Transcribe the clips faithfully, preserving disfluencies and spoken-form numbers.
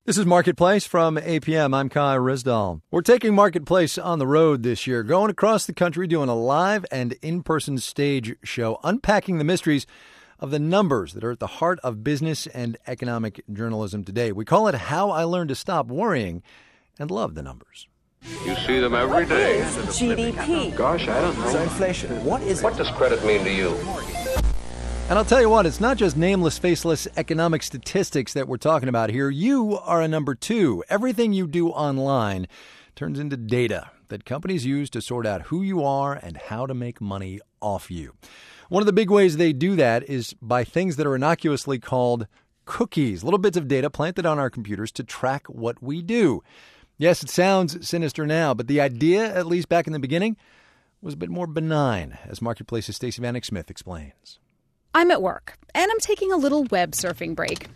This is Marketplace from A P M. I'm Kai Risdall. We're taking Marketplace on the road this year, going across the country, doing a live and in-person stage show, unpacking the mysteries of the numbers that are at the heart of business and economic journalism today. We call it How I Learned to Stop Worrying and Love the Numbers. You see them every day. G D P. Gosh, I don't know. So inflation, what is it? What does credit mean to you? And I'll tell you what, it's not just nameless, faceless economic statistics that we're talking about here. You are a number two. Everything you do online turns into data that companies use to sort out who you are and how to make money off you. One of the big ways they do that is by things that are innocuously called cookies, little bits of data planted on our computers to track what we do. Yes, it sounds sinister now, but the idea, at least back in the beginning, was a bit more benign, as Marketplace's Stacey Vanek Smith explains. I'm at work, and I'm taking a little web surfing break.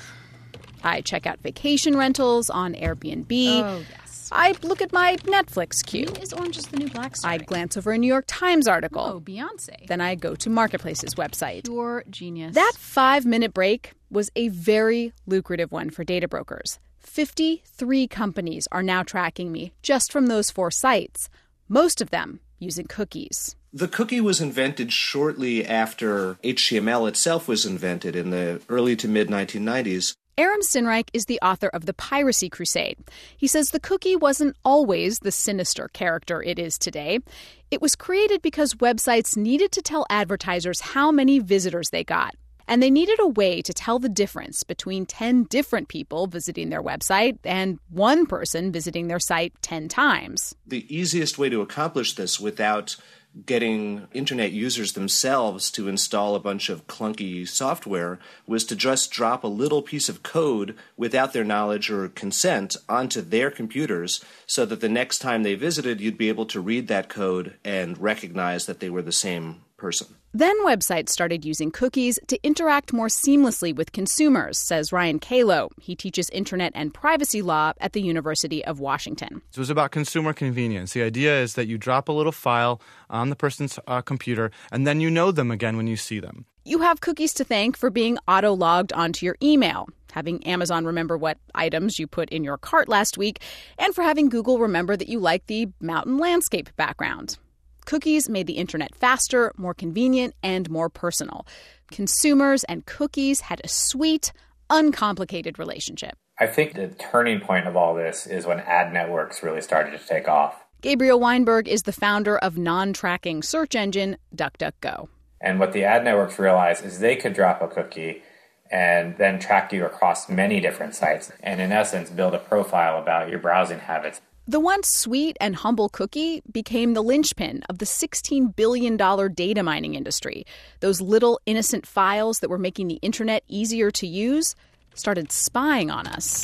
I check out vacation rentals on Airbnb. Oh, yes. I look at my Netflix queue. Is Orange is the New Black I glance over a New York Times article. Oh, Beyonce. Then I go to Marketplace's website. Pure genius. That five-minute break was a very lucrative one for data brokers. fifty-three companies are now tracking me just from those four sites, most of them using cookies. The cookie was invented shortly after H T M L itself was invented in the early to mid nineteen nineties. Aram Sinreich is the author of The Piracy Crusade. He says the cookie wasn't always the sinister character it is today. It was created because websites needed to tell advertisers how many visitors they got. And they needed a way to tell the difference between ten different people visiting their website and one person visiting their site ten times. The easiest way to accomplish this without getting internet users themselves to install a bunch of clunky software was to just drop a little piece of code without their knowledge or consent onto their computers so that the next time they visited, you'd be able to read that code and recognize that they were the same person. Then websites started using cookies to interact more seamlessly with consumers, says Ryan Kalo. He teaches internet and privacy law at the University of Washington. It was about consumer convenience. The idea is that you drop a little file on the person's uh, computer, and then you know them again when you see them. You have cookies to thank for being auto-logged onto your email, having Amazon remember what items you put in your cart last week, and for having Google remember that you like the mountain landscape background. Cookies made the internet faster, more convenient, and more personal. Consumers and cookies had a sweet, uncomplicated relationship. I think the turning point of all this is when ad networks really started to take off. Gabriel Weinberg is the founder of non-tracking search engine DuckDuckGo. And what the ad networks realized is they could drop a cookie and then track you across many different sites and, in essence, build a profile about your browsing habits. The once sweet and humble cookie became the linchpin of the sixteen billion dollars data mining industry. Those little innocent files that were making the internet easier to use started spying on us.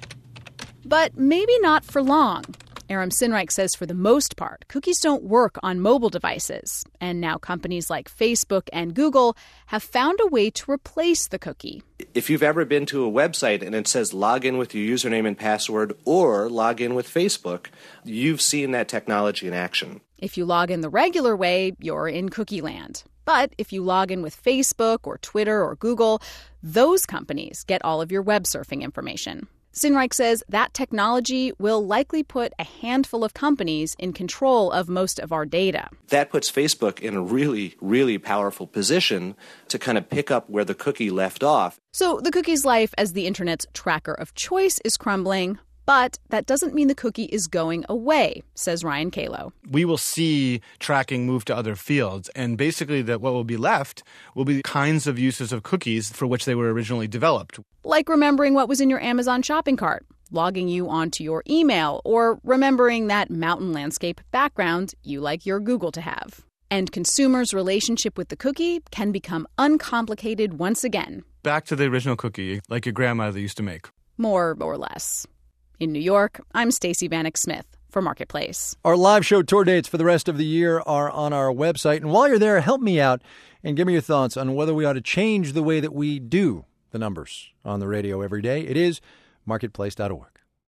But maybe not for long. Aram Sinreich says for the most part, cookies don't work on mobile devices. And now companies like Facebook and Google have found a way to replace the cookie. If you've ever been to a website and it says log in with your username and password or log in with Facebook, you've seen that technology in action. If you log in the regular way, you're in cookie land. But if you log in with Facebook or Twitter or Google, those companies get all of your web surfing information. Sinreich says that technology will likely put a handful of companies in control of most of our data. That puts Facebook in a really, really powerful position to kind of pick up where the cookie left off. So the cookie's life as the internet's tracker of choice is crumbling, but that doesn't mean the cookie is going away, says Ryan Kalo. We will see tracking move to other fields, and basically that what will be left will be the kinds of uses of cookies for which they were originally developed. Like remembering what was in your Amazon shopping cart, logging you onto your email, or remembering that mountain landscape background you like your Google to have. And consumers' relationship with the cookie can become uncomplicated once again. Back to the original cookie, like your grandmother used to make. More or less. In New York, I'm Stacey Vanek Smith for Marketplace. Our live show tour dates for the rest of the year are on our website. And while you're there, help me out and give me your thoughts on whether we ought to change the way that we do the numbers on the radio every day. It is marketplace dot org.